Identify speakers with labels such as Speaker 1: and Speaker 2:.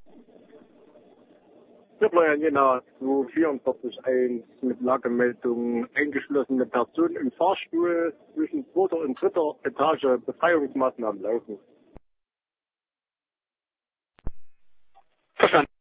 Speaker 1: Florian Jena 244.1 mit Lagemeldung eingeschlossene Person im Fahrstuhl zwischen zweiter und dritter Etage, Befreiungsmaßnahmen laufen.
Speaker 2: Verstanden.